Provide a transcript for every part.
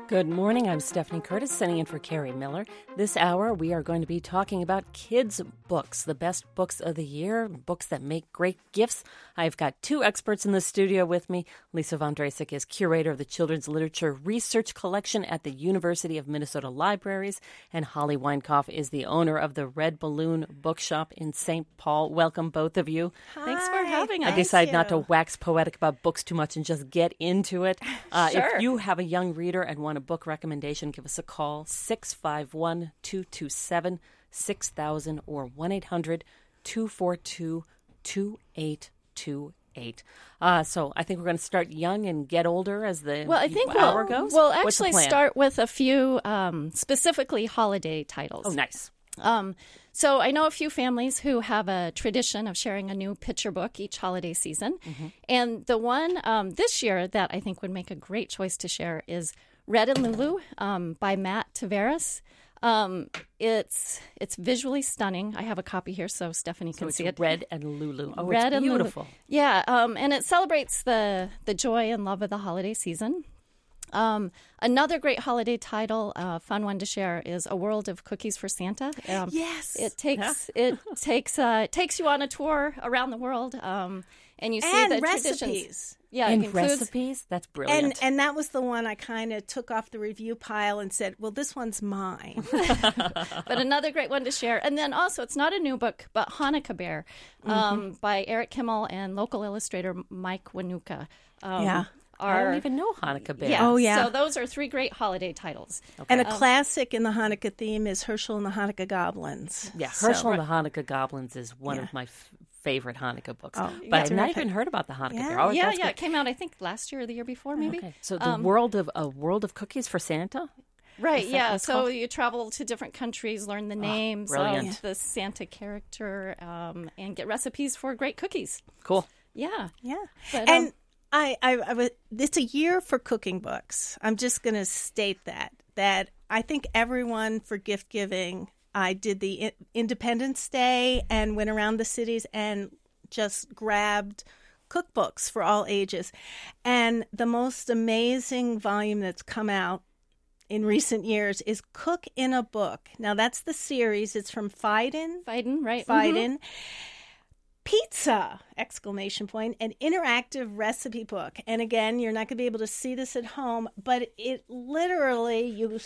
Good morning. I'm Stephanie Curtis, sitting in for Carrie Miller. This hour, we are going to be talking about kids' books, the best books of the year, books that make great gifts. I've got two experts in the studio with me. Lisa Vondrasek is curator of the Children's Literature Research Collection at the University of Minnesota Libraries, and Holly Weinkauf is the owner of the Red Balloon Bookshop in St. Paul. Welcome, both of you. Hi. Thanks for having us. I decided not to wax poetic about books too much and just get into it. Sure. If you have a young reader and want a book recommendation, give us a call, 651-227-6000 or 1-800-242-2828. So I think we're going to start young and get older as the hour goes. We'll actually start with a few specifically holiday titles. Oh, nice. So I know a few families who have a tradition of sharing a new picture book each holiday season. Mm-hmm. And the one this year that I think would make a great choice to share is Red and Lulu by Matt Tavares. It's visually stunning. I have a copy here so Stephanie can see it. Red and Lulu. Oh, Red it's beautiful. And Lulu. Yeah, and it celebrates the joy and love of the holiday season. Another great holiday title, fun one to share, is A World of Cookies for Santa. Yes, it takes you on a tour around the world, and you see and the recipes. Traditions. Yeah, and recipes. That's brilliant. And that was the one I kind of took off the review pile and said, "Well, this one's mine." But another great one to share, and then also it's not a new book, but Hanukkah Bear by Eric Kimmel and local illustrator Mike Wanuka. I don't even know Hanukkah Bear. Yeah. Oh, yeah. So those are three great holiday titles. Okay. And a classic in the Hanukkah theme is Herschel and the Hanukkah Goblins. Yeah, Herschel and the Hanukkah Goblins is one of my favorite Hanukkah books. Oh, but I've not even heard about the Hanukkah Bear. Oh, yeah. It came out, I think, last year or the year before, maybe. Okay. So the world of cookies for Santa? Right, yeah. So you travel to different countries, learn the names brilliant. of the Santa character, and get recipes for great cookies. Cool. Yeah. Yeah. But, And it's a year for cooking books. I'm just going to state that I think everyone for gift giving, I did the Independence Day and went around the cities and just grabbed cookbooks for all ages. And the most amazing volume that's come out in recent years is Cook in a Book. Now, that's the series. It's from Phaidon. Phaidon, right. Phaidon. Mm-hmm. Pizza! ! An interactive recipe book. And again, you're not going to be able to see this at home, but it literally, you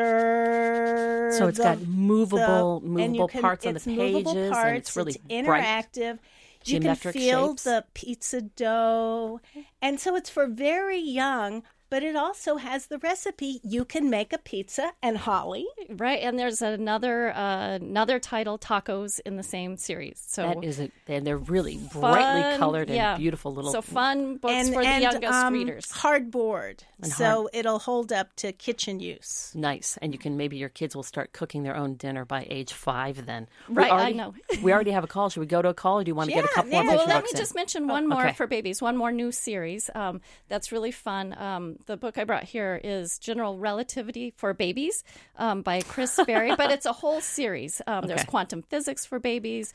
stir. So it's got movable parts on the pages, movable parts, and it's really interactive. You can feel the pizza dough. And so it's for very young, but it also has the recipe. You can make a pizza, and Holly. Right, and there's another title, Tacos, in the same series. So that is it. And they're really brightly colored and beautiful little. So fun books for the youngest readers. Hardboard, so it'll hold up to kitchen use. Nice, and you can maybe your kids will start cooking their own dinner by age 5. Then right, I know. We already have a call. Should we go to a call, or do you want to get a couple more picture Well, let books me just mention one more for babies. One more new series that's really fun. The book I brought here is General Relativity for Babies by Chris Berry, but it's a whole series. There's Quantum Physics for Babies.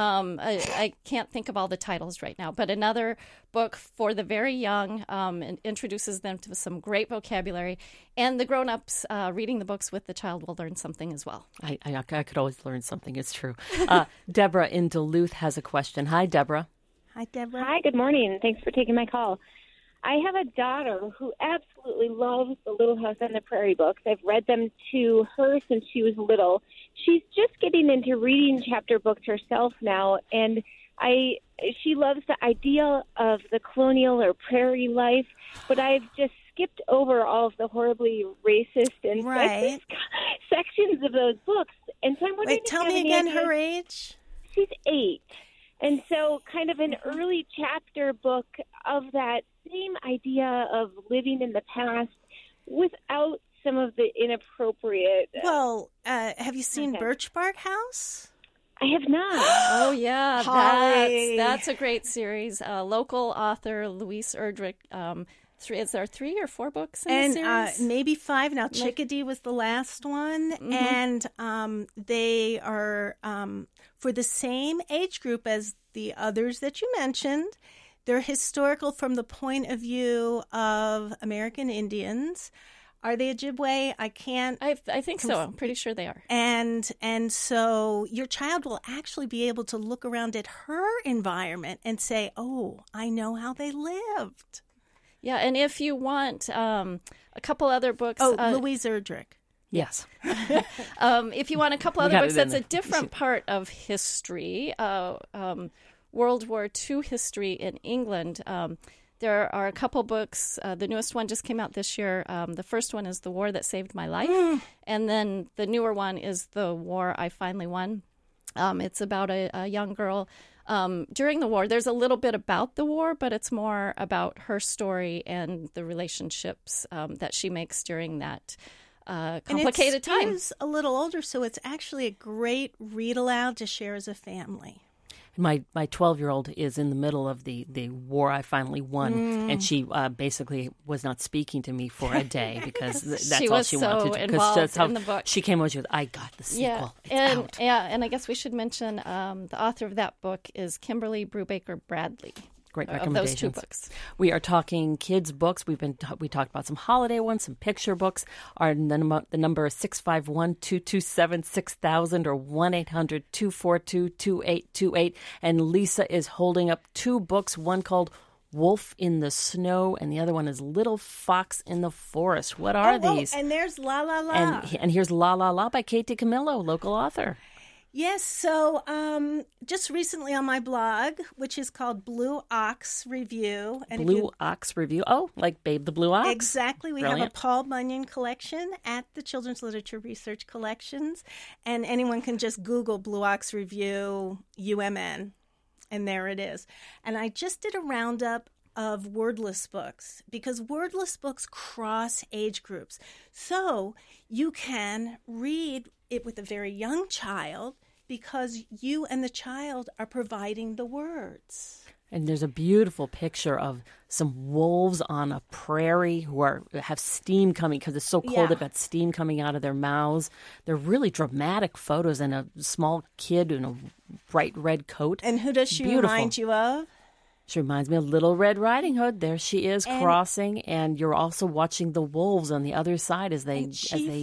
I can't think of all the titles right now, but another book for the very young and introduces them to some great vocabulary. And the grown-ups reading the books with the child will learn something as well. I could always learn something. It's true. Deborah in Duluth has a question. Hi, Deborah. Hi, Deborah. Hi, good morning. Thanks for taking my call. I have a daughter who absolutely loves the Little House on the Prairie books. I've read them to her since she was little. She's just getting into reading chapter books herself now, and she loves the idea of the colonial or prairie life, but I've just skipped over all of the horribly racist and sexist sections of those books. And so I'm wondering, wait, tell me again her age. She's 8. And so kind of an early chapter book of that same idea of living in the past without some of the inappropriate... Well, have you seen Birch Bark House? I have not. Oh, yeah. That's a great series. Local author Louise Erdrich. Is there 3 or 4 books in the series? Maybe 5. Now, Chickadee was the last one. Mm-hmm. And they are for the same age group as the others that you mentioned. They're historical from the point of view of American Indians. Are they Ojibwe? I can't. I think so. I'm pretty sure they are. And so your child will actually be able to look around at her environment and say, "Oh, I know how they lived." Yeah, and if you want a couple other books, Louise Erdrich. Yes. If you want a couple other books, that's a different part of history. World War II history in England. There are a couple books. The newest one just came out this year. The first one is The War That Saved My Life. And then the newer one is The War I Finally Won. It's about a young girl during the war. There's a little bit about the war, but it's more about her story and the relationships that she makes during that complicated time. And it's a little older, so it's actually a great read aloud to share as a family. My 12-year-old is in the middle of the war I finally won, and she basically was not speaking to me for a day because that's all she wanted to do. Involved in the book. She came over, she was, I got the sequel. Yeah, it's out. And I guess we should mention the author of that book is Kimberly Brubaker Bradley. Great of recommendations. those two books. We are talking kids' books. We talked about some holiday ones, some picture books. The number is 651-227-6000 or 1-800-242-2828. And Lisa is holding up two books, one called Wolf in the Snow, and the other one is Little Fox in the Forest. What are these? And there's La La La. And here's La La La by Kate DiCamillo, local author. Yes, so just recently on my blog, which is called Blue Ox Review. And Blue Ox Review. Oh, like Babe the Blue Ox? Exactly. We have a Paul Bunyan collection at the Children's Literature Research Collections. And anyone can just Google Blue Ox Review, UMN, and there it is. And I just did a roundup of wordless books because wordless books cross age groups. So you can read it with a very young child because you and the child are providing the words. And there's a beautiful picture of some wolves on a prairie who have steam coming because it's so cold. They've got steam coming out of their mouths. They're really dramatic photos, and a small kid in a bright red coat. And who does she remind you of? She reminds me of Little Red Riding Hood. There she is crossing, and you're also watching the wolves on the other side as they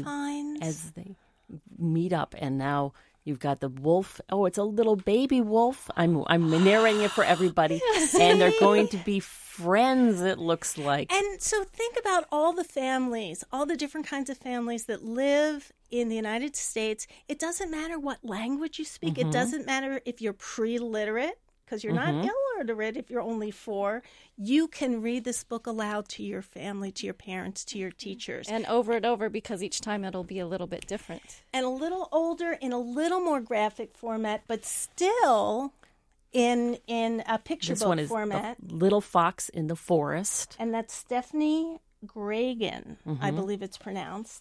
meet up. And now you've got the wolf. Oh, it's a little baby wolf. I'm narrating it for everybody, and they're going to be friends. It looks like. And so think about all the families, all the different kinds of families that live in the United States. It doesn't matter what language you speak. Mm-hmm. It doesn't matter if you're pre-literate, because you're not illiterate if you're only 4. You can read this book aloud to your family, to your parents, to your teachers. And over, because each time it'll be a little bit different. And a little older, in a little more graphic format, but still in a picture this book one is format. Little Fox in the Forest. And that's Stephanie Gragan, I believe it's pronounced.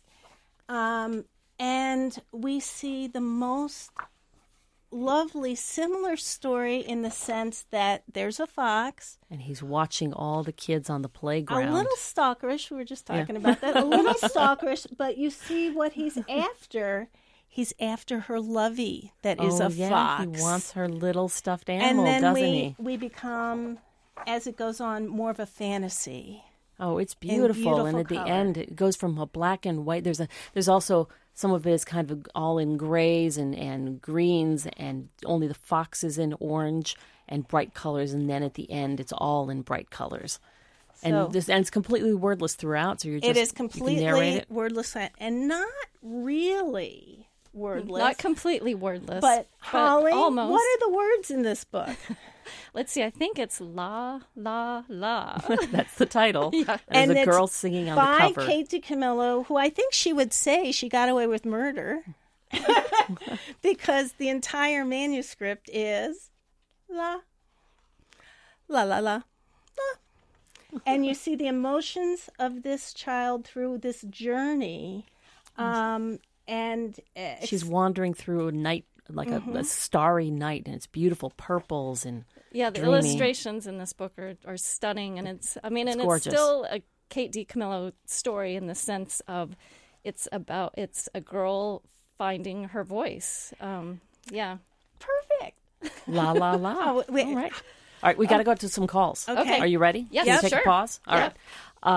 And we see the most lovely similar story in the sense that there's a fox. And he's watching all the kids on the playground. A little stalkerish. We were just talking about that. A little stalkerish, but you see what he's after. He's after her lovey that is a fox. He wants her little stuffed animal, doesn't he? We become, as it goes on, more of a fantasy. Oh, it's beautiful. And at the end, it goes from a black and white. There's also some of it is kind of all in grays and greens, and only the fox is in orange and bright colors. And then at the end, it's all in bright colors. And it's completely wordless throughout. So it is completely wordless and not really wordless. Not completely wordless. But Holly, almost. What are the words in this book? Let's see. I think it's La, La, La. That's the title. Yeah. There's a girl singing on the cover. By Kate DiCamillo, who I think she would say she got away with murder because the entire manuscript is La, La, La, La, La. And you see the emotions of this child through this journey. And she's wandering through a night, like a starry night, and it's beautiful purples and the dreamy. Illustrations in this book are stunning, and it's gorgeous. It's still a Kate DiCamillo story in the sense of it's a girl finding her voice. Perfect. La la la. Oh, wait. All right, we got to go to some calls. Okay. Are you ready? Yes, Can you take sure. a pause? All right.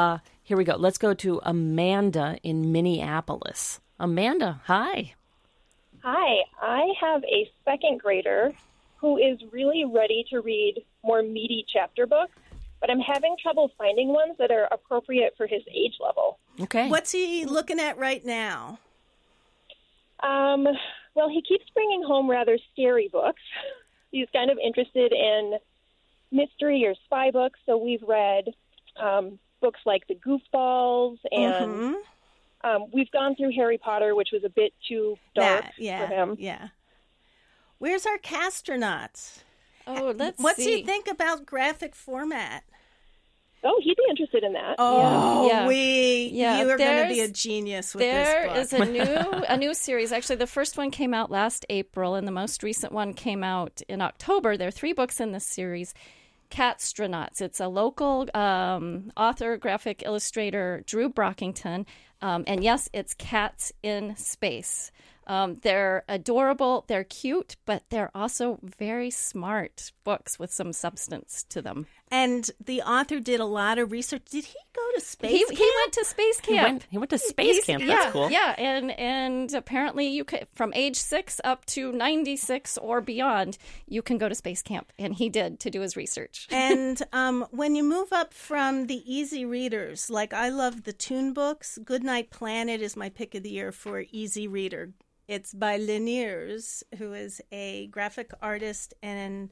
Here we go. Let's go to Amanda in Minneapolis. Amanda, hi. Hi. I have a second grader who is really ready to read more meaty chapter books, but I'm having trouble finding ones that are appropriate for his age level. Okay. What's he looking at right now? Well, he keeps bringing home rather scary books. He's kind of interested in mystery or spy books, so we've read books like The Goofballs, and we've gone through Harry Potter, which was a bit too dark for him. Yeah. Where's our Castronauts? Oh, let's see. What's he think about graphic format? Oh, he'd be interested in that. Oh, Yeah. You are going to be a genius with this book. There is a new series. Actually, the first one came out last April, and the most recent one came out in October. There are 3 books in this series. Catstronauts. It's a local author, graphic illustrator, Drew Brockington. And yes, it's cats in space. They're adorable, they're cute, but they're also very smart books with some substance to them. And the author did a lot of research. Did he go to space camp? He went to space camp. He went to space camp. That's cool. Yeah, and apparently you could, from age 6 up to 96 or beyond, you can go to space camp. And he did, to do his research. And when you move up from the easy readers, like I love the Toon books, Goodnight Planet is my pick of the year for easy reader. It's by Laniers, who is a graphic artist, and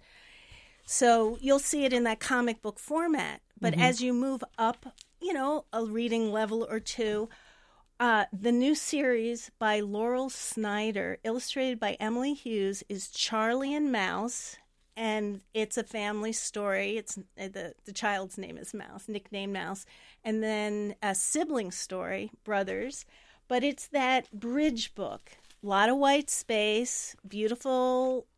so you'll see it in that comic book format. But as you move up, a reading level or two, the new series by Laurel Snyder, illustrated by Emily Hughes, is Charlie and Mouse, and it's a family story. It's the child's name is Mouse, nicknamed Mouse, and then a sibling story, brothers. But it's that bridge book. A lot of white space, beautiful,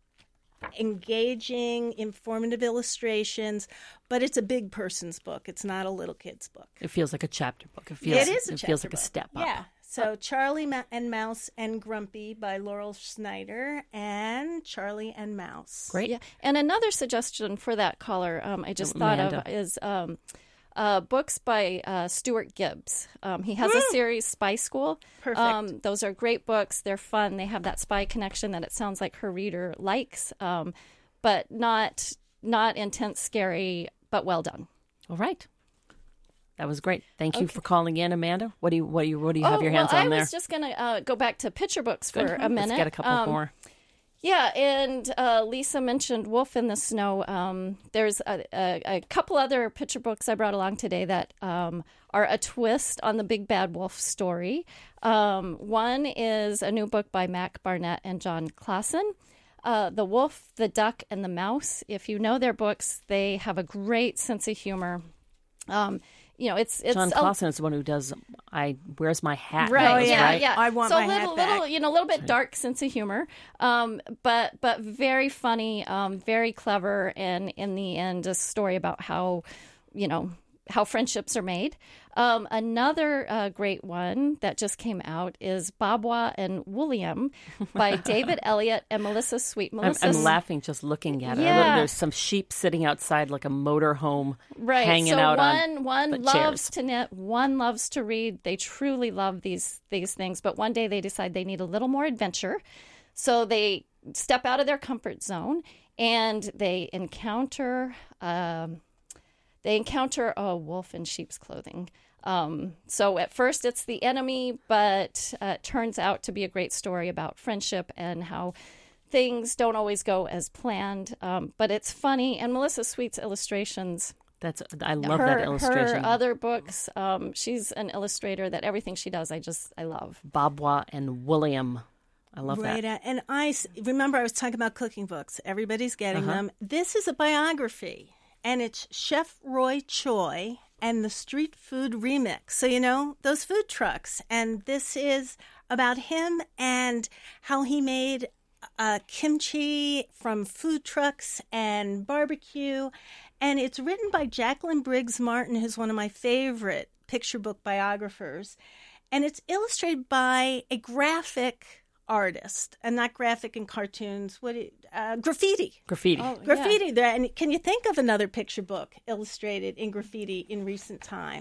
engaging, informative illustrations, but it's a big person's book. It's not a little kid's book. It feels like a chapter book. It feels like a step up. Yeah. So Charlie and Mouse and Grumpy by Laurel Snyder and Charlie and Mouse. Great. Yeah. And another suggestion for that caller I just thought of is books by Stuart Gibbs. He has a series, Spy School. Perfect. Those are great books. They're fun. They have that spy connection that it sounds like her reader likes, but not intense, scary, but well done. All right. That was great. Thank you for calling in, Amanda. What do you have your hands on there? I was just going to go back to picture books for a minute. Let's get a couple more. Yeah, and Lisa mentioned Wolf in the Snow. There's a couple other picture books I brought along today that are a twist on the Big Bad Wolf story. One is a new book by Mac Barnett and John Klassen. The Wolf, the Duck, and the Mouse. If you know their books, they have a great sense of humor. It's John Klassen is the one who does Where's My Hat? Right. Next, right? Yeah. I want my hat back. A little bit dark sense of humor, but very funny, very clever, and in the end, a story about how friendships are made. Another great one that just came out is Babwa and William by David Elliott and Melissa Sweet. I'm laughing just looking at it. Yeah. There's some sheep sitting outside like a motorhome right. hanging so out one on loves chairs. to knit, one loves to read. They truly love these things, but one day they decide they need a little more adventure. So they step out of their comfort zone and they encounter a wolf in sheep's clothing. So at first it's the enemy, but it turns out to be a great story about friendship and how things don't always go as planned. But it's funny, and Melissa Sweet's illustrations. I love that illustration. Her other books, she's an illustrator that everything she does, I love. Babwa and William. I love that. And I remember I was talking about cooking books. Everybody's getting them. This is a biography. And it's Chef Roy Choi and the Street Food Remix. So, those food trucks. And this is about him and how he made kimchi from food trucks and barbecue. And it's written by Jacqueline Briggs Martin, who's one of my favorite picture book biographers. And it's illustrated by a graphic artist, and not graphic in cartoons. Graffiti. Graffiti. Oh, Graffiti. There. And can you think of another picture book illustrated in graffiti in recent time?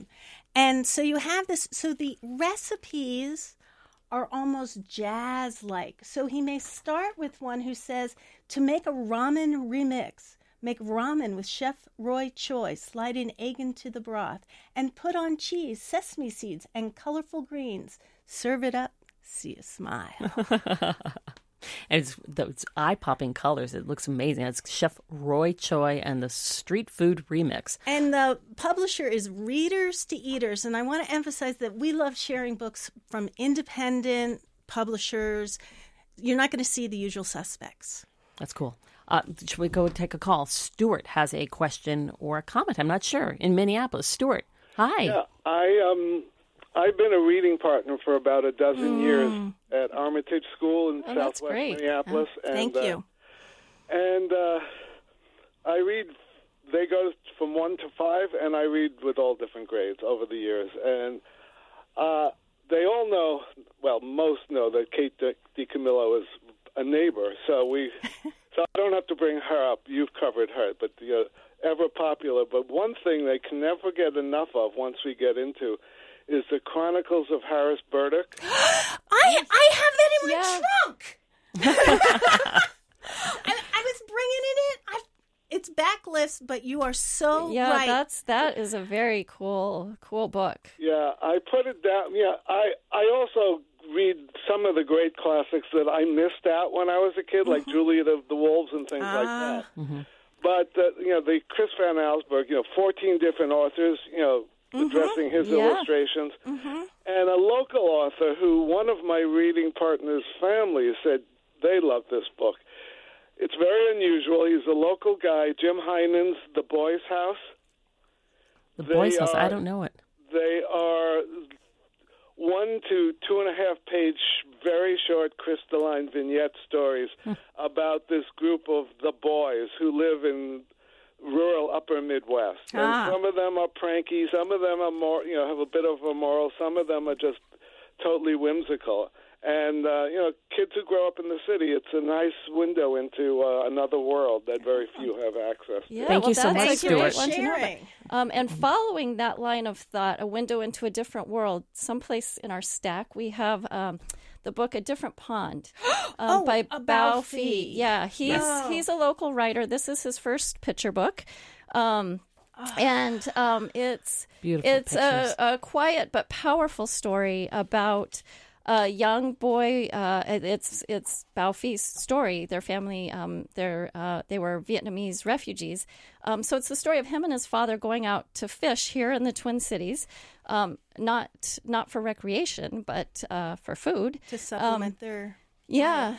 And so you have this, so the recipes are almost jazz-like. So he may start with one who says, to make a ramen remix, make ramen with Chef Roy Choi, slide an egg into the broth, and put on cheese, sesame seeds, and colorful greens. Serve it up, see a smile. And it's eye-popping colors. It looks amazing. It's Chef Roy Choi and the Street Food Remix. And the publisher is Readers to Eaters. And I want to emphasize that we love sharing books from independent publishers. You're not going to see the usual suspects. That's cool. Should we go take a call? Stuart has a question or a comment. I'm not sure. In Minneapolis. Stuart, hi. Yeah, I've been a reading partner for about a dozen years at Armitage School in Southwest Minneapolis. Thank you. And I read, they go from 1 to 5, and I read with all different grades over the years. And they all know, well, most know that Kate DiCamillo is a neighbor, so I don't have to bring her up. You've covered her, but ever popular. But one thing they can never get enough of once we get into is the Chronicles of Harris Burdick. I have that in my trunk. I was bringing it in. It's backlist, but you are so right. Yeah, that is a very cool book. Yeah, I put it down. Yeah, I also read some of the great classics that I missed out when I was a kid, like Juliet of the Wolves and things like that. Mm-hmm. But the Chris Van Allsburg, 14 different authors, addressing his illustrations, and a local author who one of my reading partners' family said they love this book. It's very unusual. He's a local guy, Jim Heinen's The Boys' House. The Boys' House, I don't know it. They are 1 to 2.5 page, very short crystalline vignette stories about this group of the boys who live in rural upper Midwest. And some of them are pranky, some of them are more, have a bit of a moral, some of them are just totally whimsical. And, kids who grow up in the city, it's a nice window into another world that very few have access to. Yeah, Thank you so much, Stuart. And following that line of thought, a window into a different world, someplace in our stack, we have the book A Different Pond by Bao Phi. Yeah, he's a local writer. This is his first picture book. And it's a quiet but powerful story about a young boy. It's Bao Phi's story. Their family, they were Vietnamese refugees. So it's the story of him and his father going out to fish here in the Twin Cities, not for recreation, but for food to supplement their. Yeah,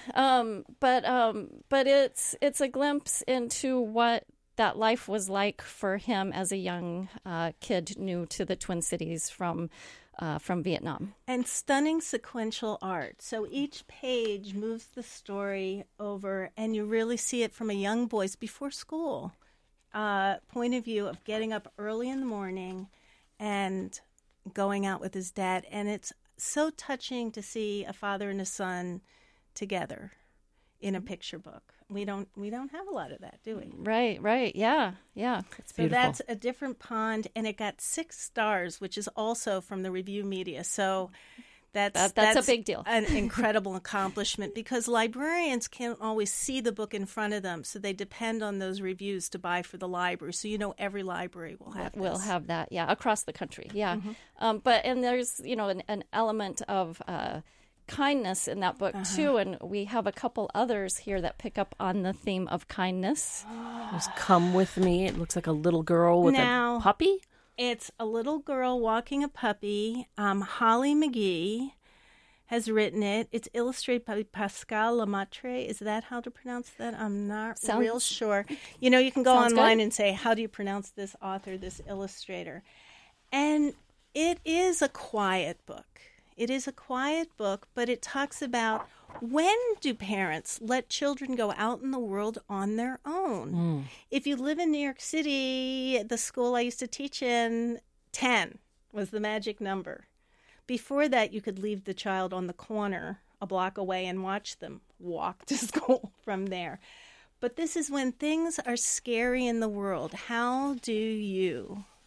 but it's a glimpse into what that life was like for him as a young kid new to the Twin Cities from Vietnam. And stunning sequential art. So each page moves the story over, and you really see it from a young boy's before school point of view of getting up early in the morning and going out with his dad. And it's so touching to see a father and a son together in a picture book. We don't have a lot of that, do we? Right. Yeah. It's so that's A Different Pond, and it got 6 stars, which is also from the review media. So that's a big deal. An incredible accomplishment, because librarians can't always see the book in front of them, so they depend on those reviews to buy for the library. So every library will have this. Will have that, yeah, across the country, yeah. Mm-hmm. But there's an element of kindness in that book too, and we have a couple others here that pick up on the theme of kindness. There's Come With Me. It looks like a little girl with a puppy. It's a little girl walking a puppy. Holly McGee has written it. It's illustrated by Pascal Lemaitre. Is that how to pronounce that? I'm not real sure. You can go online and say, how do you pronounce this author, this illustrator? And it is a quiet book. It is a quiet book, but it talks about when do parents let children go out in the world on their own? If you live in New York City, the school I used to teach in, 10 was the magic number. Before that, you could leave the child on the corner a block away and watch them walk to school from there. But this is when things are scary in the world. How do you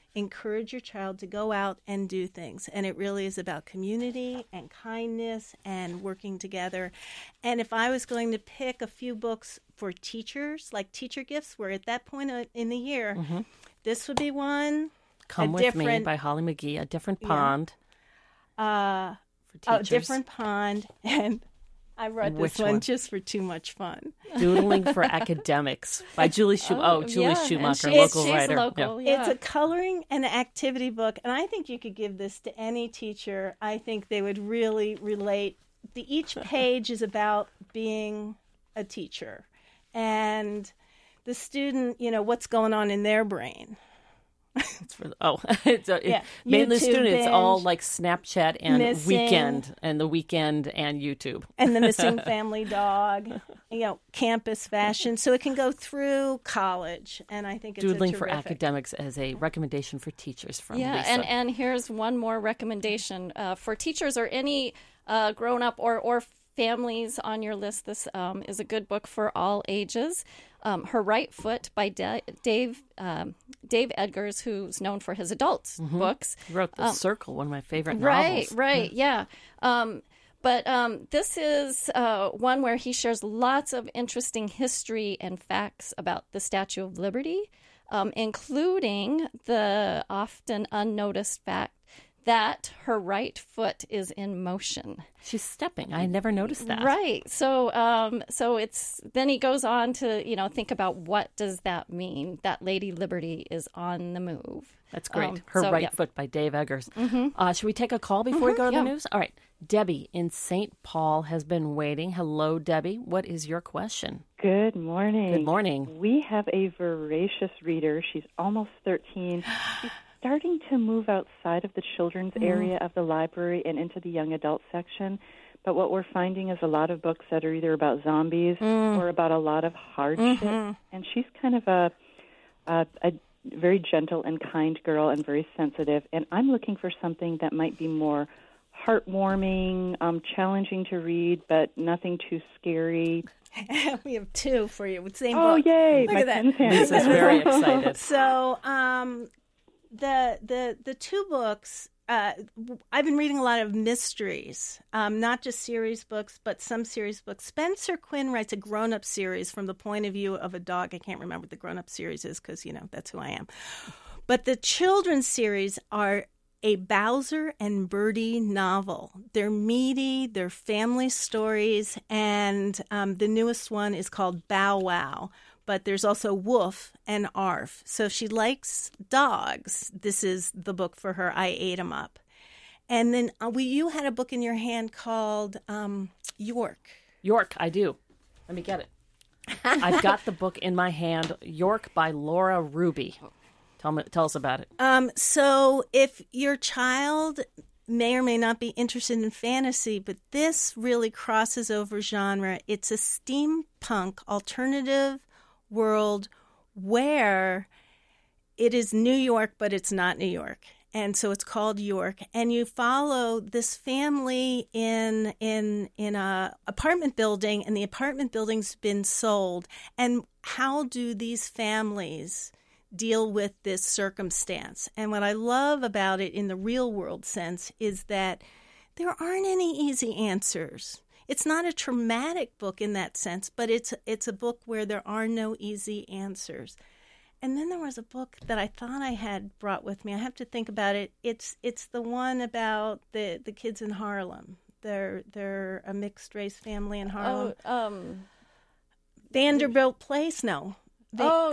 encourage your child to go out and do things. And it really is about community and kindness and working together. And if I was going to pick a few books for teachers, like teacher gifts, we're at that point in the year, this would be one. Come With Me by Holly McGee, A Different Pond. For teachers. A Different Pond. And I read this one just for too much fun. Doodling for Academics by Julie Schumacher, local writer. Local, yeah. It's a coloring and activity book, and I think you could give this to any teacher. I think they would really relate. Each page is about being a teacher and the student, what's going on in their brain. Mainly students. It's all like Snapchat and Weekend and the Weekend and YouTube and the missing family dog. Campus fashion. So it can go through college, and I think it's Doodling for Academics as a recommendation for teachers from Lisa. And here's one more recommendation for teachers or any grown up or families on your list. This is a good book for all ages. Her Right Foot by Dave Edgars, who's known for his adult books. He wrote The Circle, one of my favorite novels. Right, yeah. But this is one where he shares lots of interesting history and facts about the Statue of Liberty, including the often unnoticed fact that her right foot is in motion. She's stepping. I never noticed that. Right. So it's then he goes on to think about what does that mean that Lady Liberty is on the move. That's great. Her Right Foot by Dave Eggers. Should we take a call before we go to the news? All right. Debbie in St. Paul has been waiting. Hello, Debbie. What is your question? Good morning. Good morning. We have a voracious reader. She's almost 13. She's starting to move outside of the children's area of the library and into the young adult section. But what we're finding is a lot of books that are either about zombies or about a lot of hardship. And she's kind of a very gentle and kind girl and very sensitive. And I'm looking for something that might be more heartwarming, challenging to read, but nothing too scary. We have two for you with the same book. Oh, yay. Look at that. This is very excited. So the two books, I've been reading a lot of mysteries, not just series books, but some series books. Spencer Quinn writes a grown-up series from the point of view of a dog. I can't remember what the grown-up series is because, that's who I am. But the children's series are a Bowser and Birdie novel. They're meaty, they're family stories, and the newest one is called Bow Wow. But there's also Woof and Arf. So if she likes dogs, this is the book for her. I Ate 'Em Up. And then you had a book in your hand called York. York, I do. Let me get it. I've got the book in my hand, York by Laura Ruby. Tell us about it. So if your child may or may not be interested in fantasy, but this really crosses over genre. It's a steampunk alternative world where it is New York, but it's not New York. And so it's called York. And you follow this family in a apartment building, and the apartment building's been sold. And how do these families deal with this circumstance? And what I love about it in the real world sense is that there aren't any easy answers. It's not a traumatic book in that sense, but it's a book where there are no easy answers. And then there was a book that I thought I had brought with me. I have to think about it. It's the one about the kids in Harlem. They're a mixed race family in Harlem. Vanderbilt Place? No. The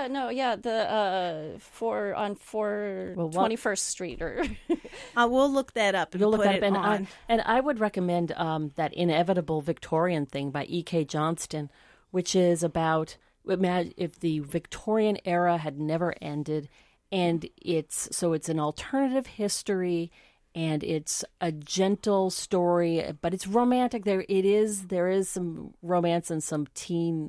21st Street or we'll look that up. You'll look that up, and I would recommend that Inevitable Victorian Thing by E.K. Johnston, which is about if the Victorian era had never ended, and it's an alternative history, and it's a gentle story, but it's romantic. There is some romance and some teen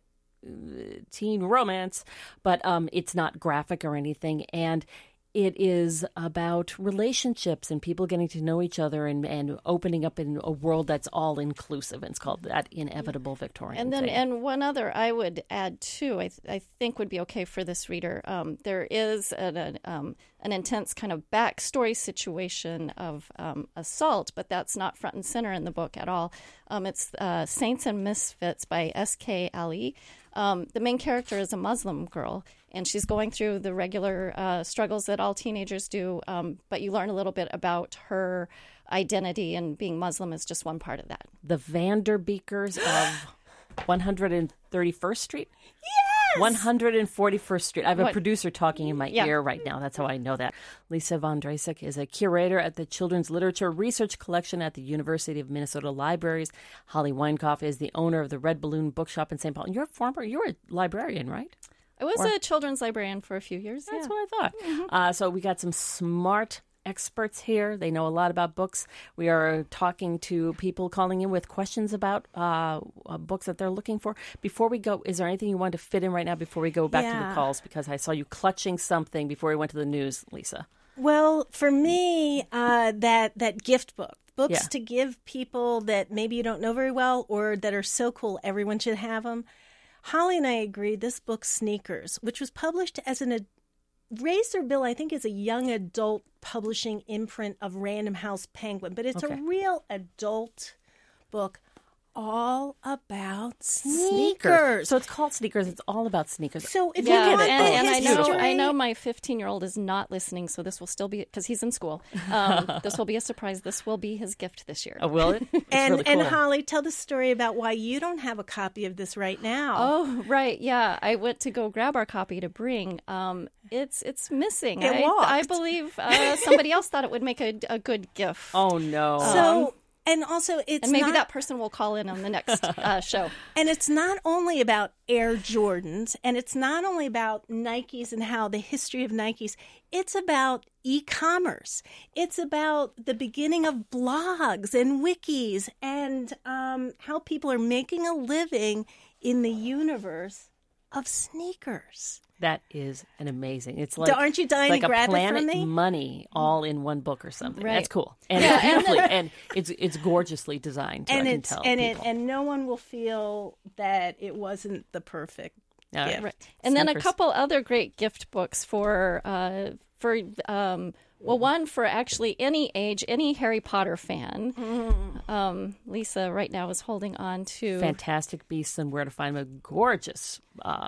romance, but it's not graphic or anything, and it is about relationships and people getting to know each other and opening up in a world that's all inclusive. And it's called That Inevitable Victorian Thing. And one other I would add too, I think would be okay for this reader. There is an an intense kind of backstory situation of assault, but that's not front and center in the book at all. It's Saints and Misfits by S.K. Ali. The main character is a Muslim girl, and she's going through the regular struggles that all teenagers do, but you learn a little bit about her identity, and being Muslim is just one part of that. The Vanderbeekers of 131st Street? Yes! 141st Street. I have a producer talking in my ear right now. That's how I know that. Lisa Von Drasek is a curator at the Children's Literature Research Collection at the University of Minnesota Libraries. Holly Weinkoff is the owner of the Red Balloon Bookshop in St. Paul. You're a librarian, right? I was a children's librarian for a few years. That's what I thought. Mm-hmm. So we got some smart experts here. They know a lot about books. We are talking to people calling in with questions about books that they're looking for. Before we go, is there anything you want to fit in right now before we go back to the calls? Because I saw you clutching something before we went to the news, Lisa. Well, for me, that gift book. Books to give people that maybe you don't know very well or that are so cool everyone should have them. Holly and I agreed this book, Sneakers, which was published as Razor Bill, I think, is a young adult publishing imprint of Random House Penguin, but it's a real adult book all about sneakers. So it's called Sneakers. It's all about sneakers. So if you want I know my 15-year-old is not listening, so this will still be, because he's in school. This will be a surprise. This will be his gift this year. Oh, will it? And really cool. And Holly, tell the story about why you don't have a copy of this right now. Oh, right. Yeah, I went to go grab our copy to bring. It's missing. I believe somebody else thought it would make a good gift. Oh no. So. And also, and maybe that person will call in on the next show. And it's not only about Air Jordans, and it's not only about Nikes and how the history of Nikes. It's about e-commerce. It's about the beginning of blogs and wikis and how people are making a living in the universe of sneakers. That is an amazing. It's like, aren't you dying to grab it from me? Planet Money all in one book or something. Right. That's cool. And it's beautifully, and it's gorgeously designed. And I can tell people. And no one will feel that it wasn't the perfect gift. Right. And then a couple other great gift books for one for actually any age, any Harry Potter fan. Lisa right now is holding on to Fantastic Beasts and Where to Find Them, a gorgeous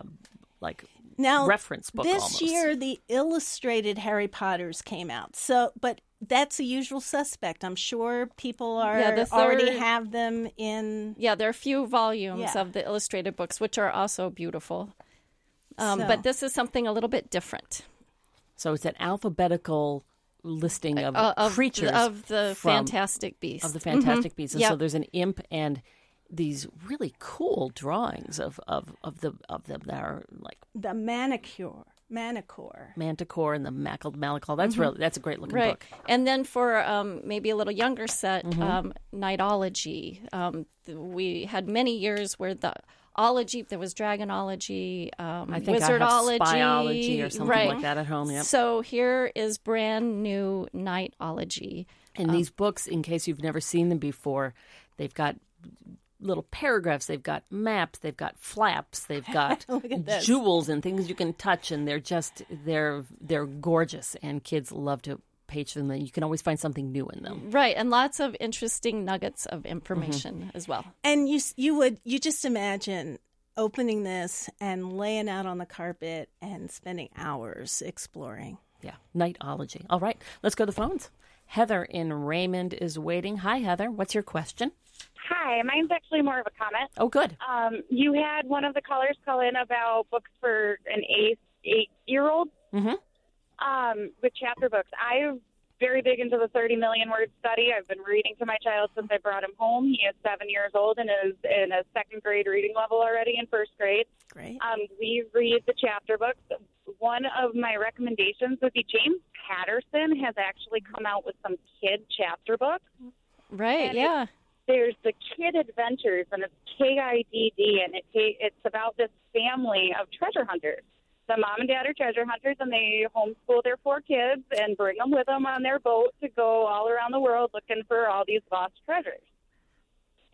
reference book. This almost. year, the illustrated Harry Potters came out. So, but that's a usual suspect. I'm sure people already have them in. Yeah, there are a few volumes of the illustrated books, which are also beautiful. But this is something a little bit different. So it's an alphabetical listing of creatures of the Fantastic Beasts. Of the Fantastic Beasts. And so there's an imp and these really cool drawings of them that are like the Manticore and the Malacol. That's a great looking book. And then for maybe a little younger set, Knightology. We had many years where there was Dragonology, I think Wizardology, I have Spyology or something like that at home. Yep. So here is brand new Knightology. And these books, in case you've never seen them before, they've got little paragraphs, they've got maps, they've got flaps, they've got jewels and things you can touch, and they're gorgeous, and kids love to page them. You can always find something new in them. Right, and lots of interesting nuggets of information as well. And you just imagine opening this and laying out on the carpet and spending hours exploring. Yeah, Knightology. All right, let's go to the phones. Heather in Raymond is waiting. Hi, Heather. What's your question? Hi, mine's actually more of a comment. Oh, good. You had one of the callers call in about books for an 8-year-old with chapter books. I'm very big into the 30 million word study. I've been reading to my child since I brought him home. He is 7 years old and is in a second grade reading level already in first grade. Great. We read the chapter books. One of my recommendations would be James Patterson has actually come out with some kid chapter books. Right, yeah. There's the Kid Adventures, and it's KIDD, and it's about this family of treasure hunters. The mom and dad are treasure hunters, and they homeschool their 4 kids and bring them with them on their boat to go all around the world looking for all these lost treasures.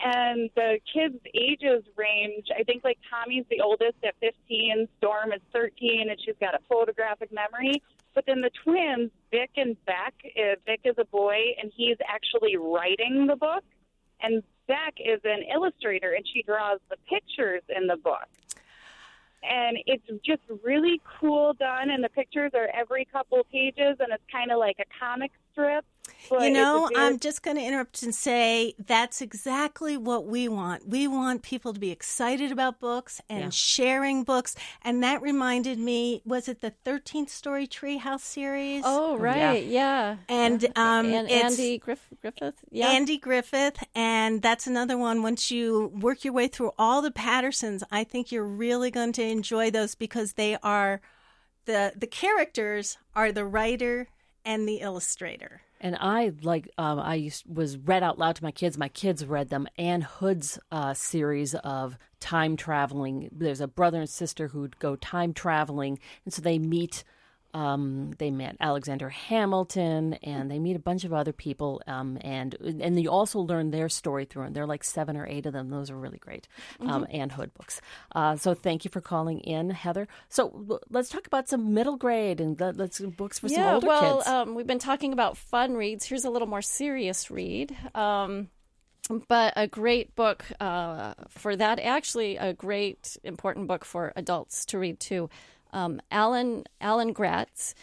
And the kids' ages range, I think, like, Tommy's the oldest at 15, Storm is 13, and she's got a photographic memory. But then the twins, Vic and Beck, Vic is a boy, and he's actually writing the book. And Beck is an illustrator, and she draws the pictures in the book. And it's just really cool done, and the pictures are every couple pages, and it's kind of like a comic strip. You know, I'm just going to interrupt and say that's exactly what we want. We want people to be excited about books and sharing books. And that reminded me, was it the 13th Story Treehouse series? Oh, right, yeah. And Andy Griffith? Yeah. Andy Griffith. And that's another one. Once you work your way through all the Pattersons, I think you're really going to enjoy those because they are, the characters are the writer and the illustrator. And I was read out loud to my kids. My kids read them. Anne Hood's series of time traveling. There's a brother and sister who'd go time traveling, and so they meet. They met Alexander Hamilton, and they meet a bunch of other people, and you also learn their story through it. There are like 7 or 8 of them. Those are really great, Anne Hood books. So thank you for calling in, Heather. So let's talk about some middle grade and let's books for some older kids. We've been talking about fun reads. Here's a little more serious read. But a great book for that, actually a great, important book for adults to read too. Alan Gratz,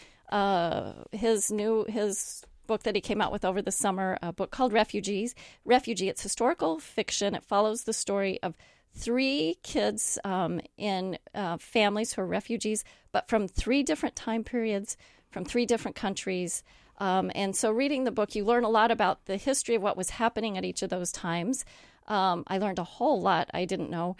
his book that he came out with over the summer, a book called Refugee. It's historical fiction. It follows the story of 3 kids in families who are refugees, but from 3 different time periods, from 3 different countries. And so reading the book, you learn a lot about the history of what was happening at each of those times. I learned a whole lot I didn't know.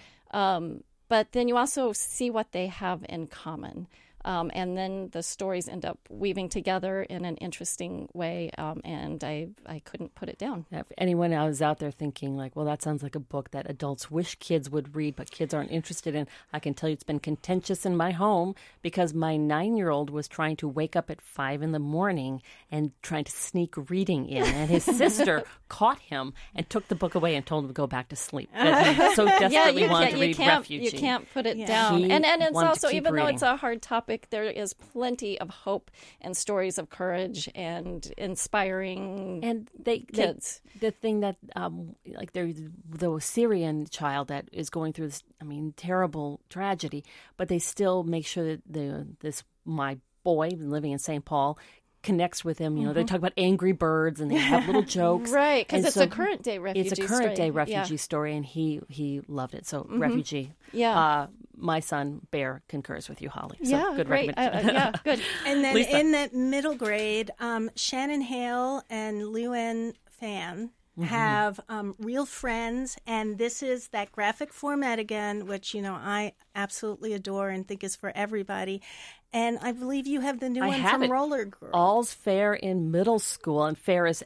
But then you also see what they have in common. And then the stories end up weaving together in an interesting way, and I couldn't put it down. If anyone was out there thinking, like, well, that sounds like a book that adults wish kids would read, but kids aren't interested in, I can tell you it's been contentious in my home because my 9-year-old was trying to wake up at 5 in the morning and trying to sneak reading in, and his sister caught him and took the book away and told him to go back to sleep. He so desperately wanted to read Refugee. You can't put it down. And it's also, even though it's a hard topic, there is plenty of hope and stories of courage and inspiring kids. The thing that, like the Syrian child that is going through this, terrible tragedy, but they still make sure that my boy living in St. Paul connects with him. They talk about angry birds and they have little jokes. Right, because it's a current day refugee story. It's a current day refugee story, and he loved it. So Refugee. Yeah. My son, Bear, concurs with you, Holly. So good great. Good. And then in that middle grade, Shannon Hale and Luann Fan have Real Friends, and this is that graphic format again, which, I absolutely adore and think is for everybody. And I believe you have the new one from Roller Girl. All's Fair in Middle School, and Fair is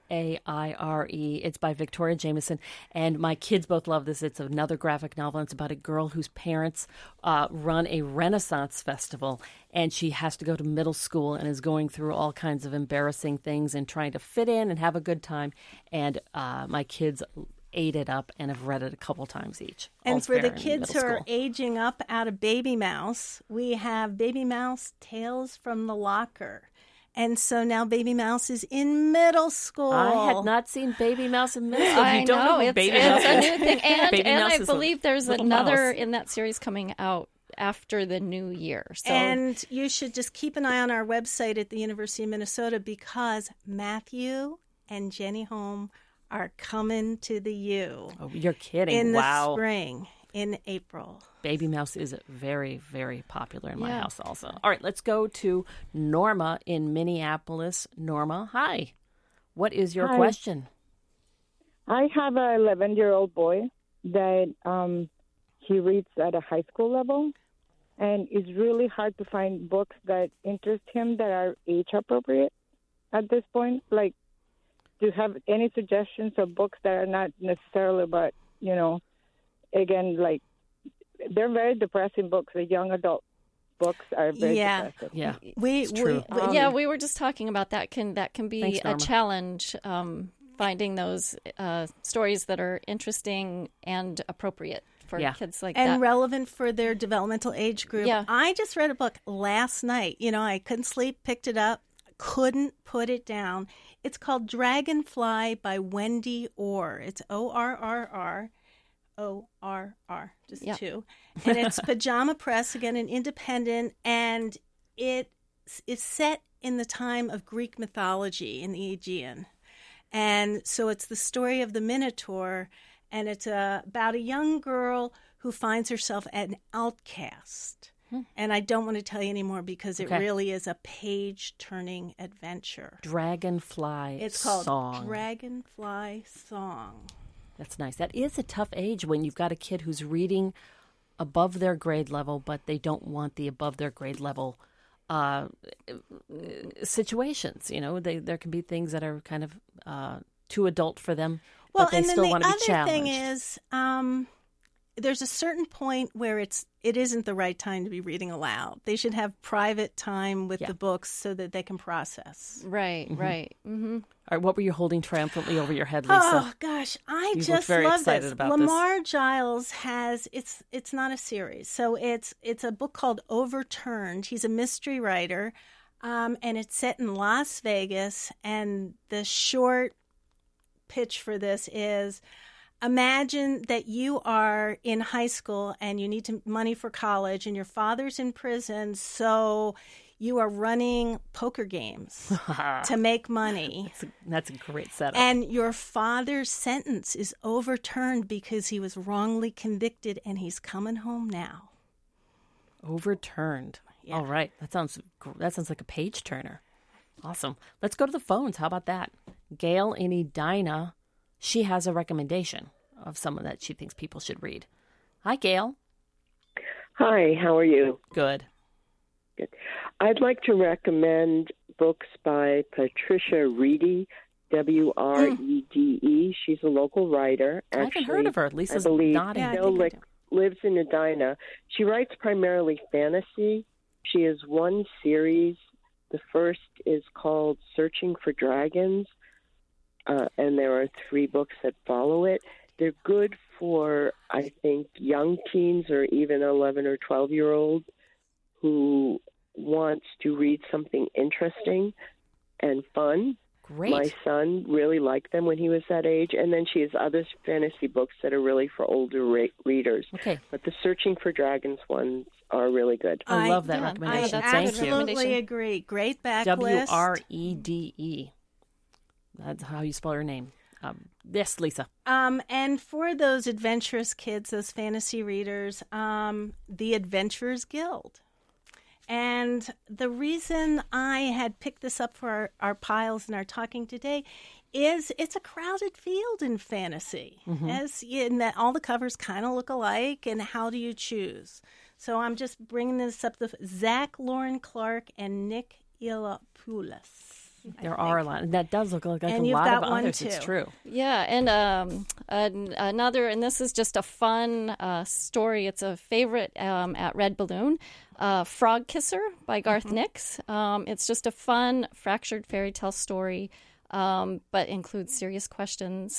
Faire. It's by Victoria Jameson, and my kids both love this. It's another graphic novel. It's about a girl whose parents run a Renaissance festival, and she has to go to middle school and is going through all kinds of embarrassing things and trying to fit in and have a good time. And my kids ate it up and have read it a couple times each. And for the kids who are aging up out of Baby Mouse, we have Baby Mouse Tales from the Locker. And so now Baby Mouse is in middle school. I had not seen Baby Mouse in middle school. You don't know who Baby Mouse is. It's a new thing. And I believe there's another in that series coming out after the new year. So. And you should just keep an eye on our website at the University of Minnesota because Matthew and Jenny Holm are coming to the U. Oh, you're kidding. In the spring, in April. Baby Mouse is very, very popular in my house also. All right, let's go to Norma in Minneapolis. Norma, hi. What is your question? I have an 11-year-old boy that he reads at a high school level, and it's really hard to find books that interest him that are age appropriate at this point. Like, do you have any suggestions of books that are not necessarily about, again, like, they're very depressing books. The young adult books are very depressing. Yeah, it's true. We were just talking about that. That can be a challenge finding those stories that are interesting and appropriate for kids like that. And relevant for their developmental age group. Yeah. I just read a book last night. I couldn't sleep, picked it up, couldn't put it down. It's called Dragonfly by Wendy Orr. It's ORRR. ORR, just two. And it's Pajama Press, again, an independent, and it is set in the time of Greek mythology in the Aegean. And so it's the story of the Minotaur, and it's about a young girl who finds herself an outcast. And I don't want to tell you anymore because it really is a page-turning adventure. Dragonfly It's called Song. Dragonfly Song. That's nice. That is a tough age when you've got a kid who's reading above their grade level, but they don't want the above their grade level situations. There can be things that are kind of too adult for them, but they still want to be challenged. Well, and then the other thing is there's a certain point where it isn't the right time to be reading aloud. They should have private time with the books so that they can process. Right, right. Mm-hmm. All right, what were you holding triumphantly over your head, Lisa? Oh gosh, I just very love excited this. about Lamar Giles has it's not a series, so it's a book called Overturned. He's a mystery writer, and it's set in Las Vegas. And the short pitch for this is: imagine that you are in high school and you need money for college, and your father's in prison, so you are running poker games to make money. That's a great setup. And your father's sentence is overturned because he was wrongly convicted, and he's coming home now. Overturned. Yeah. All right. That sounds like a page turner. Awesome. Let's go to the phones. How about that? Gail in Edina, she has a recommendation of someone that she thinks people should read. Hi, Gail. Hi, how are you? Good. Good. I'd like to recommend books by Patricia Reedy, Wrede. She's a local writer. Actually, I haven't heard of her. Lisa's I believe nodding. Still lives in Edina. She writes primarily fantasy. She has one series. The first is called Searching for Dragons, and there are 3 books that follow it. They're good for, I think, young teens or even 11 or 12-year-olds who wants to read something interesting and fun. Great. My son really liked them when he was that age. And then she has other fantasy books that are really for older readers. Okay. But the Searching for Dragons ones are really good. I love that recommendation. I Thank absolutely you. agree. Great backlist. Wrede. That's how you spell her name. Yes, Lisa. And for those adventurous kids, those fantasy readers, the Adventurers Guild. And the reason I had picked this up for our piles and our talking today is it's a crowded field in fantasy, as in that all the covers kind of look alike, and how do you choose? So I'm just bringing this up to Zach Lauren Clark and Nick Ilopoulos. There are a lot. And that does look like a and lot got of one others. too. It's true. Yeah, and another, and this is just a fun story. It's a favorite at Red Balloon, Frog Kisser by Garth Nix. It's just a fun, fractured fairy tale story, but includes serious questions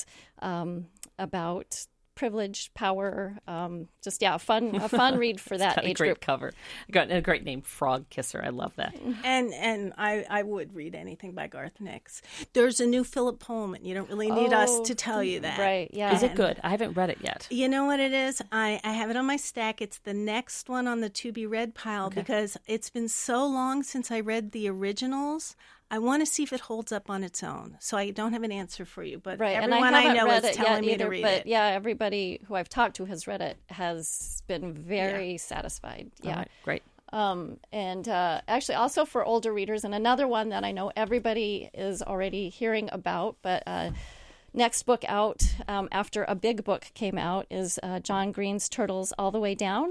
about privilege, power. A fun read for that age great group. Cover. Got a great name, Frog Kisser. I love that. And I would read anything by Garth Nix. There's a new Philip Pullman. You don't really need us to tell you that. Right, yeah. Is it good? I haven't read it yet. You know what it is? I have it on my stack. It's the next one on the to-be-read pile because it's been so long since I read the originals. I want to see if it holds up on its own. So I don't have an answer for you, but everyone I know is telling me to read it. But yeah, everybody who I've talked to has read it has been very satisfied. Yeah, all right, great. Actually, also for older readers, and another one that I know everybody is already hearing about, but next book out after a big book came out is John Green's Turtles All the Way Down,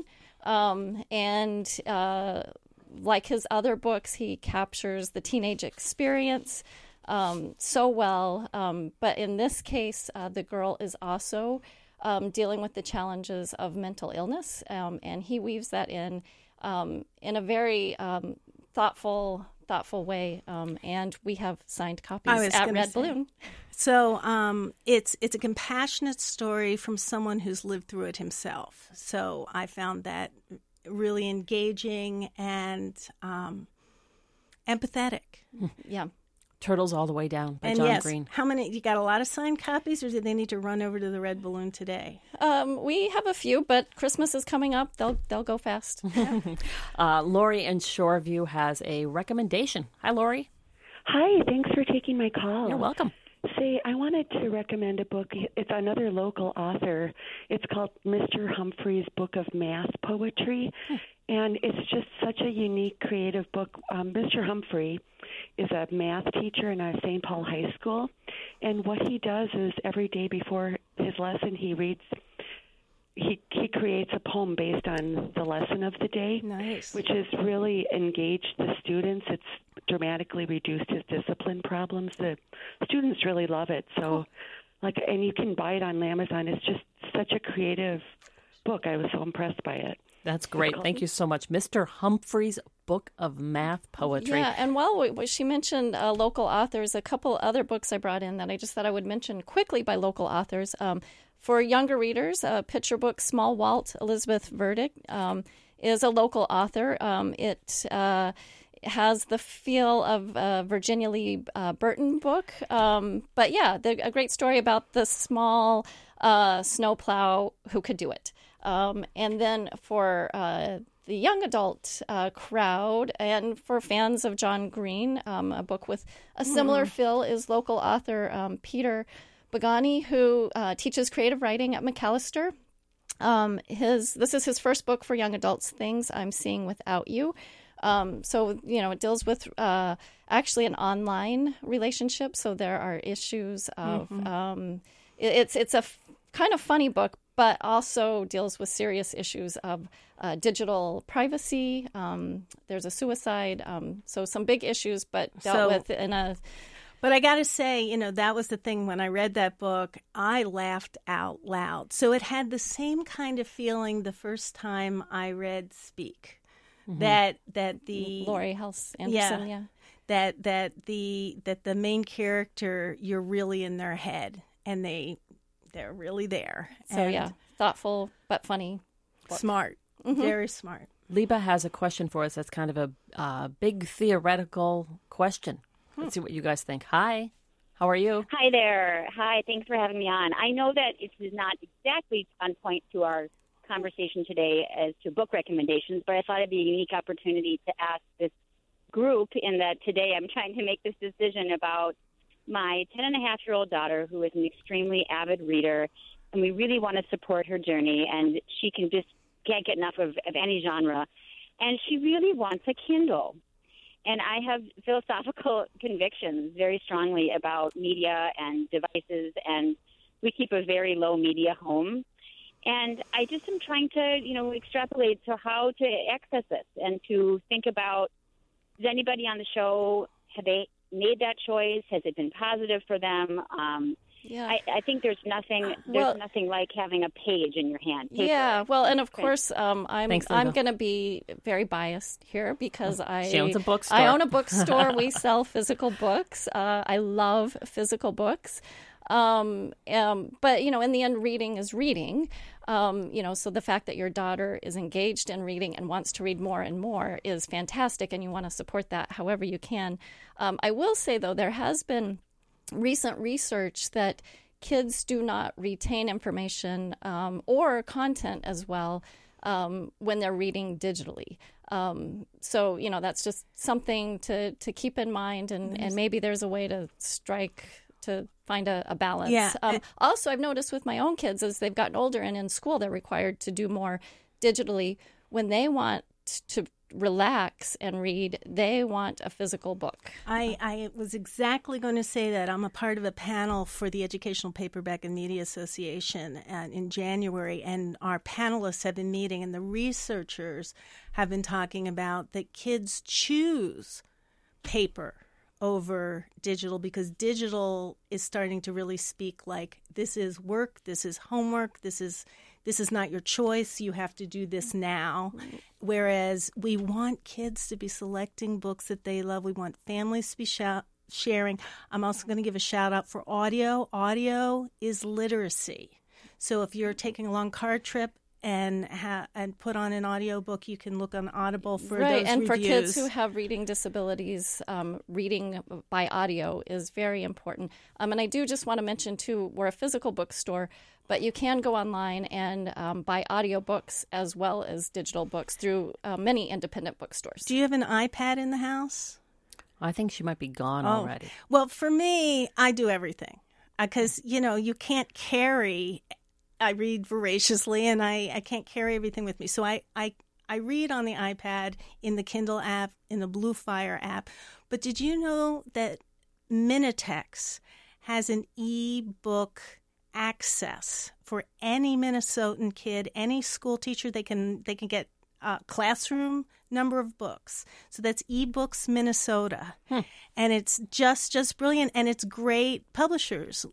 like his other books, he captures the teenage experience so well. But in this case, the girl is also dealing with the challenges of mental illness, and he weaves that in a very thoughtful, thoughtful way. And we have signed copies at Red Balloon. So it's a compassionate story from someone who's lived through it himself. So I found that really engaging and empathetic. Yeah. Turtles All the Way Down by and John yes, Green. How many? You got a lot of signed copies, or did they need to run over to the Red Balloon today? We have a few, but Christmas is coming up. They'll go fast. Lori in Shoreview has a recommendation. Hi, Lori. Hi, thanks for taking my call. You're welcome. Say, I wanted to recommend a book. It's another local author. It's called Mr. Humphrey's Book of Math Poetry, and it's just such a unique, creative book. Mr. Humphrey is a math teacher in a St. Paul high school, and what he does is every day before his lesson, he creates a poem based on the lesson of the day, which has really engaged the students. It's dramatically reduced his discipline problems. The students really love it. So, and you can buy it on Amazon. It's just such a creative book. I was so impressed by it. That's great. Thank you so much. Mr. Humphrey's Book of Math Poetry. Yeah, and while she mentioned local authors, a couple other books I brought in that I just thought I would mention quickly by local authors. For younger readers, picture book Small Walt, Elizabeth Verdick, is a local author. It has the feel of a Virginia Lee Burton book. But yeah, a great story about the small snowplow who could do it. And then for the young adult crowd and for fans of John Green, a book with a similar feel is local author Peter Bagani, who teaches creative writing at Macalester. This is his first book for young adults, Things I'm Seeing Without You. So, it deals with actually an online relationship. So there are issues of it's a kind of funny book, but also deals with serious issues of digital privacy. There's a suicide. So some big issues, but dealt with in a... But I got to say, that was the thing when I read that book, I laughed out loud. So it had the same kind of feeling the first time I read Speak. That the Laurie Halse Anderson, that the main character, you're really in their head and they're really there. So and thoughtful but funny, smart, very smart. Liba has a question for us. That's kind of a big theoretical question. Let's see what you guys think. Hi, how are you? Hi there. Hi, thanks for having me on. I know that it is not exactly on point to our conversation today as to book recommendations, but I thought it'd be a unique opportunity to ask this group in that today I'm trying to make this decision about my 10-and-a-half-year-old daughter, who is an extremely avid reader, and we really want to support her journey, and she can't get enough of any genre, and she really wants a Kindle. And I have philosophical convictions very strongly about media and devices, and we keep a very low media home. And I just am trying to, extrapolate to how to access this and to think about, does anybody on the show, have they made that choice? Has it been positive for them? I think there's nothing like having a page in your hand. Paper. Yeah, well, and of course, I'm going to be very biased here because she owns a bookstore. I own a bookstore. We sell physical books. I love physical books. But in the end, reading is reading. So the fact that your daughter is engaged in reading and wants to read more and more is fantastic, and you want to support that however you can. I will say, though, there has been recent research that kids do not retain information or content as well when they're reading digitally. So, that's just something to keep in mind, and maybe there's a way to find a balance. Yeah. Also, I've noticed with my own kids as they've gotten older and in school, they're required to do more digitally. When they want to relax and read, they want a physical book. I was exactly going to say that. I'm a part of a panel for the Educational Paperback and Media Association in January, and our panelists have been meeting, and the researchers have been talking about that kids choose paper over digital because digital is starting to really speak like this is work, this is homework, this is this is not your choice. You have to do this now. Whereas we want kids to be selecting books that they love. We want families to be sharing. I'm also going to give a shout out for audio. Audio is literacy. So if you're taking a long car trip and put on an audiobook, you can look on Audible for those reviews. And for kids who have reading disabilities, reading by audio is very important. And I do just want to mention, too, we're a physical bookstore, but you can go online and buy audiobooks as well as digital books through many independent bookstores. Do you have an iPad in the house? I think she might be gone already. Well, for me, I do everything because, you can't carry. I read voraciously, and I can't carry everything with me. So I read on the iPad, in the Kindle app, in the Blue Fire app. But did you know that Minitex has an e-book access for any Minnesotan kid, any school teacher? They can get classroom number of books. So that's eBooks Minnesota. And it's just brilliant, and it's great publishers.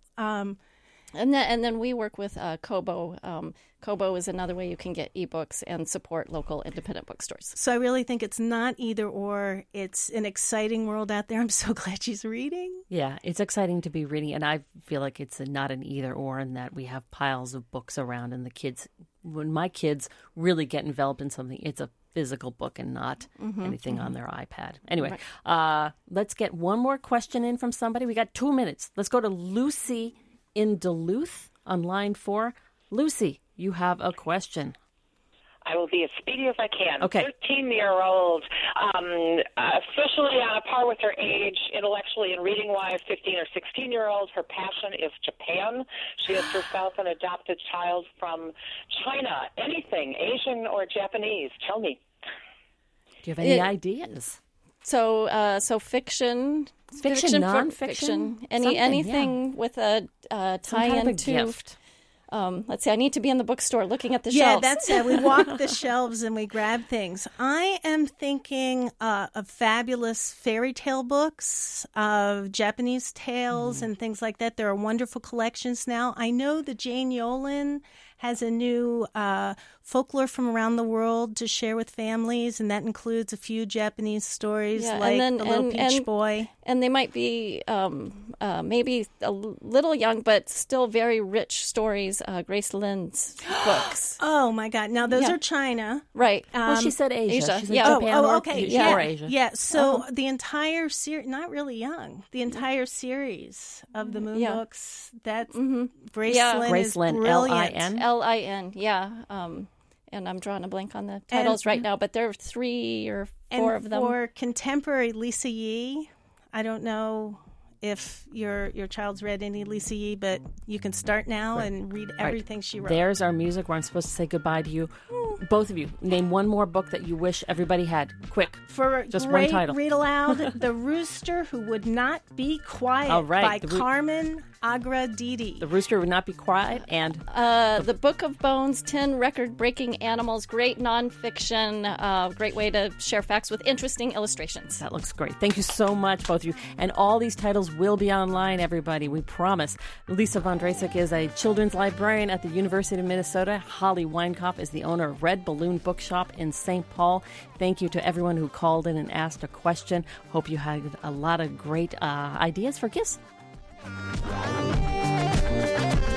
And then we work with Kobo. Kobo is another way you can get ebooks and support local independent bookstores. So I really think it's not either or. It's an exciting world out there. I'm so glad she's reading. Yeah, it's exciting to be reading, and I feel like it's not an either or in that we have piles of books around, and when my kids really get enveloped in something, it's a physical book and not anything on their iPad. Anyway, let's get one more question in from somebody. We got 2 minutes. Let's go to Lucy in Duluth on line 4. Lucy, you have a question. I will be as speedy as I can. Okay. 13-year-old, officially on a par with her age, intellectually and reading-wise, 15 or 16-year-old. Her passion is Japan. She is herself an adopted child from China. Anything, Asian or Japanese? Tell me. Do you have any ideas? So fiction, nonfiction, anything with a tie-in to gift. Let's see. I need to be in the bookstore looking at the shelves. shelves. Yeah, that's it. We walk the shelves and we grab things. I am thinking of fabulous fairy tale books, of Japanese tales and things like that. There are wonderful collections now. I know that Jane Yolen has a new folklore from around the world to share with families, and that includes a few Japanese stories like The Little Peach Boy. And they might be maybe a little young, but still very rich stories, Grace Lynn's books. Oh, my God. Now, those are China. Right. Well, she said Asia. She said Japan okay. Or Asia. Yeah, so the entire series, not really young, the entire series of the Moon books, that's Grace Lynn is brilliant. L-I-N, yeah. And I'm drawing a blank on the titles right now, but there are 3 or 4 of them. And for contemporary Lisa Yee, I don't know if your child's read any Lisa Yee, but you can start now and read everything she wrote. There's our music where I'm supposed to say goodbye to you. Both of you, name one more book that you wish everybody had. Quick. For just great one title. Read aloud, The Rooster Who Would Not Be Quiet by Carmen Agradidi. The Rooster Would Not Be Quiet, and The Book of Bones, 10 record-breaking animals, great nonfiction, great way to share facts with interesting illustrations. That looks great. Thank you so much, both of you. And all these titles will be online, everybody. We promise. Lisa Von Drasek is a children's librarian at the University of Minnesota. Holly Weinkopf is the owner of Red Balloon Bookshop in St. Paul. Thank you to everyone who called in and asked a question. Hope you had a lot of great ideas for gifts.